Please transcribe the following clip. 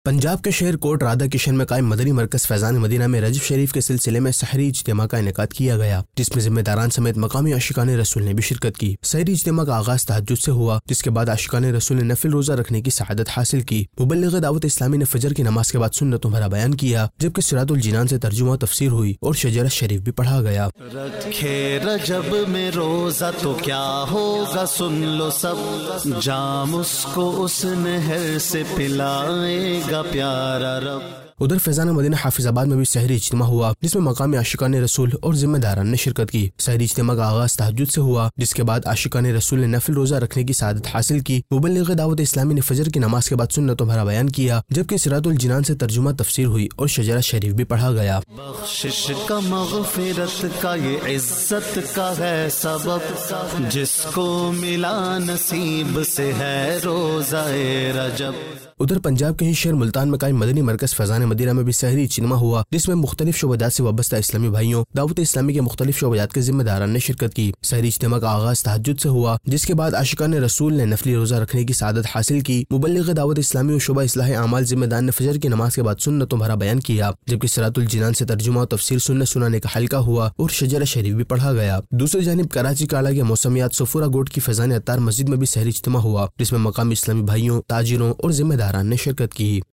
پنجاب کے شہر کوٹ رادھا کشن میں قائم مدنی مرکز فیضان مدینہ میں رجب شریف کے سلسلے میں سحری اجتماع کا انعقاد کیا گیا، جس میں ذمہ داران سمیت مقامی عاشقان رسول نے بھی شرکت کی۔ سحری اجتماع کا آغاز تہجد سے ہوا، جس کے بعد عاشقان رسول نے نفل روزہ رکھنے کی سعادت حاصل کی۔ مبلغ دعوت اسلامی نے فجر کی نماز کے بعد سنتوں بھرا بیان کیا، جبکہ صراط الجنان سے ترجمہ و تفسیر ہوئی اور شجرہ شریف بھی پڑھا گیا۔ رکھے رجب میں روزہ تو کیا ہوگا، سن لو سب جام اس کو اس نہر سے پلائے گا پیارا رب۔ ادھر فیضان مدینہ حافظ آباد میں بھی سحری اجتماع ہوا، جس میں مقامی عاشقان رسول اور ذمہ داران نے شرکت کی۔ سحری اجتماع کا آغاز تہجد سے ہوا، جس کے بعد عاشقان رسول نے نفل روزہ رکھنے کی سعادت حاصل کی۔ مبلغ دعوت اسلامی نے فجر کی نماز کے بعد سنتوں بھرا بیان کیا، جبکہ صراط الجنان سے ترجمہ تفسیر ہوئی اور شجرہ شریف بھی پڑھا گیا۔ بخشش کا مغفرت کا یہ عزت کا ہے سبب، جس کو ملا نصیب سے ہے روزہ رجب۔ ادھر پنجاب کے ہی شہر ملتان میں قائم مدنی مرکز فیضان مدینہ میں بھی سحری اجتماع ہوا، جس میں مختلف شعبات سے وابستہ اسلامی بھائیوں، دعوت اسلامی کے مختلف شعبات کے ذمہ داران نے شرکت کی۔ سحری اجتماع کا آغاز تہجد سے ہوا، جس کے بعد عاشقان رسول نے نفلی روزہ رکھنے کی سعادت حاصل کی۔ مبلغ دعوت اسلامی اور شعبہ اصلاح اعمال ذمہ دار نے فجر کی نماز کے بعد سنتوں بھرا بیان کیا، جبکہ صراط الجنان سے ترجمہ و تفسیر سنت سنانے کا حلقہ ہوا اور شجرہ شریف بھی پڑھا گیا۔ دوسری جانب کراچی کالا کے موسمیات سفورہ گوٹ کی فیضان عطار مسجد میں بھی سحری اجتماع ہوا، جس میں مقامی اسلامی بھائیوں، تاجروں اور ذمہ داران نے شرکت کی۔